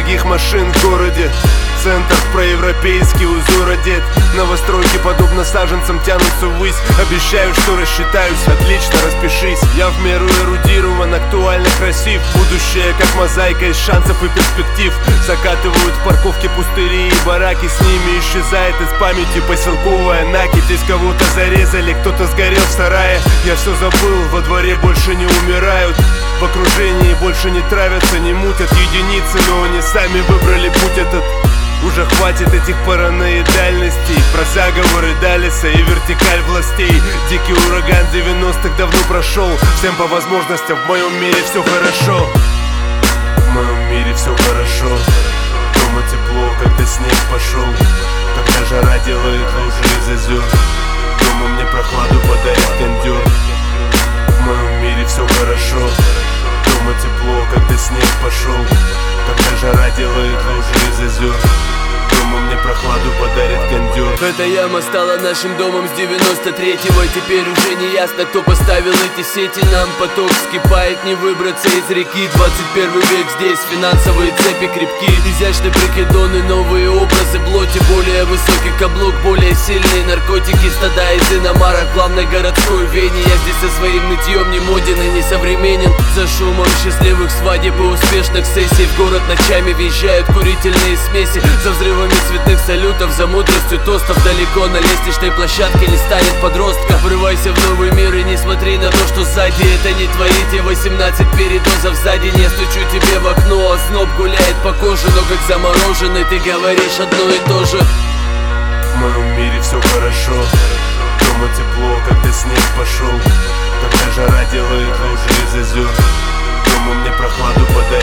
дорогих машин в городе. Центр проевропейский узор одет. Новостройки подобно саженцам тянутся ввысь. Обещаю, что рассчитаюсь, отлично, распишись. Я в меру эрудирован, актуально красив. Будущее как мозаика из шансов и перспектив. Закатывают в парковке пустыри и бараки. С ними исчезает из памяти поселковая Наки. Здесь кого-то зарезали, кто-то сгорел в сарае. Я все забыл, во дворе больше не умирают. В окружении больше не травятся, не мутят единицы, но они сами выбрали путь этот. Уже хватит этих параноидальностей, про заговоры Даллеса и вертикаль властей. Дикий ураган 90-х давно прошел. Всем по возможностям, в моем мире все хорошо. В моем мире все хорошо. Дома тепло, когда снег пошел. Когда жара делает лужи из озер. Дома мне прохладу подарит кондер. В моем мире все хорошо. Дома тепло, когда снег пошел. Когда жара делает лужи из озер. Дома мне прохладу подарит кондер. Эта яма стала нашим домом с 93-го. Теперь уже не ясно, кто поставил эти сети. Нам поток вскипает, не выбраться из реки. 21 век, здесь финансовые цепи крепки. Изящные прикидоны, новые образы блоти. Более высокий каблук, более сильные наркотики. Стада из иномарок в главной городской Вене. Я здесь со своим нытьем не моден и не современен. За шумом счастливых свадеб и успешных сессий в город ночами въезжают курительные смеси. За взрывами цветных салютов, за мудростью тостов. Далеко на лестничной площадке не станет подростка. Врывайся в новый мир и не смотри на то, что сзади. Это не твои те 18 передозов за день. Я стучу тебе в окно, озноб гуляет по коже. Но как замороженный ты говоришь одно и то же. В моем мире все хорошо. Дома тепло, когда снег пошел. Когда жара делает лужи из озер. Дома мне прохладу подарит